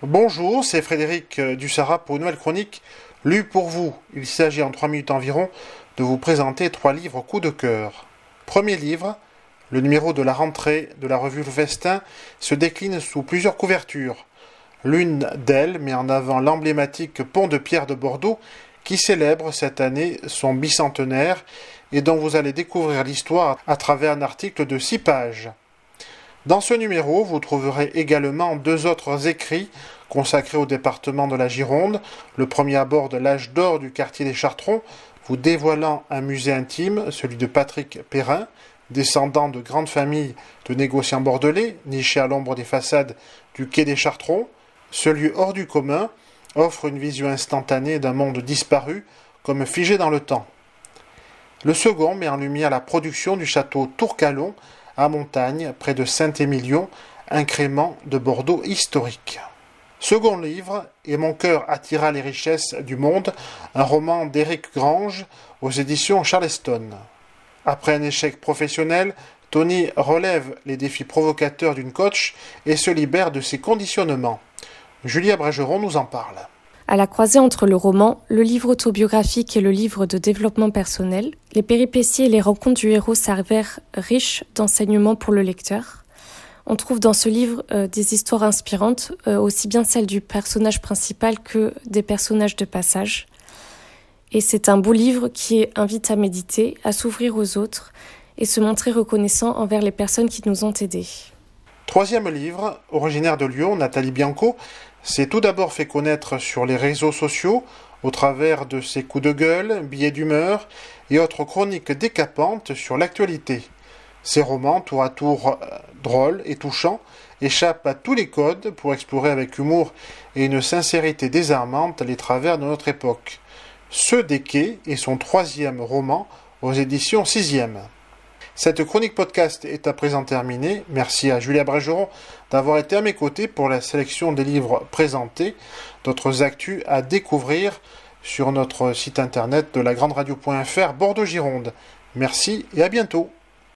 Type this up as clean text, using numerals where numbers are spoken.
Bonjour, c'est Frédéric Dussara pour une nouvelle chronique lue pour vous. Il s'agit en 3 minutes environ de vous présenter 3 livres coup de cœur. Premier livre, le numéro de la rentrée de la revue Le Festin se décline sous plusieurs couvertures. L'une d'elles met en avant l'emblématique pont de pierre de Bordeaux qui célèbre cette année son bicentenaire et dont vous allez découvrir l'histoire à travers un article de 6 pages. Dans ce numéro, vous trouverez également 2 autres écrits consacrés au département de la Gironde. Le premier aborde l'âge d'or du quartier des Chartrons, vous dévoilant un musée intime, celui de Patrick Perrin, descendant de grandes familles de négociants bordelais, niché à l'ombre des façades du quai des Chartrons. Ce lieu hors du commun offre une vision instantanée d'un monde disparu, comme figé dans le temps. Le second met en lumière la production du château Tourcalon, à Montagne, près de Saint-Émilion, un crément de Bordeaux historique. Second livre, Et mon cœur attira les richesses du monde, un roman d'Éric Grange aux éditions Charleston. Après un échec professionnel, Tony relève les défis provocateurs d'une coach et se libère de ses conditionnements. Julia Brégeron nous en parle. À la croisée entre le roman, le livre autobiographique et le livre de développement personnel, les péripéties et les rencontres du héros s'avèrent riches d'enseignements pour le lecteur. On trouve dans ce livre des histoires inspirantes, aussi bien celles du personnage principal que des personnages de passage. Et c'est un beau livre qui invite à méditer, à s'ouvrir aux autres et se montrer reconnaissant envers les personnes qui nous ont aidés. Troisième livre, originaire de Lyon, Nathalie Bianco, s'est tout d'abord fait connaître sur les réseaux sociaux au travers de ses coups de gueule, billets d'humeur et autres chroniques décapantes sur l'actualité. Ses romans, tour à tour drôles et touchants, échappent à tous les codes pour explorer avec humour et une sincérité désarmante les travers de notre époque. Ceux des quais est son 3e roman aux éditions 6e. Cette chronique podcast est à présent terminée. Merci à Julia Brégeron d'avoir été à mes côtés pour la sélection des livres présentés, d'autres actus à découvrir sur notre site internet de lagrandradio.fr Bordeaux-Gironde. Merci et à bientôt.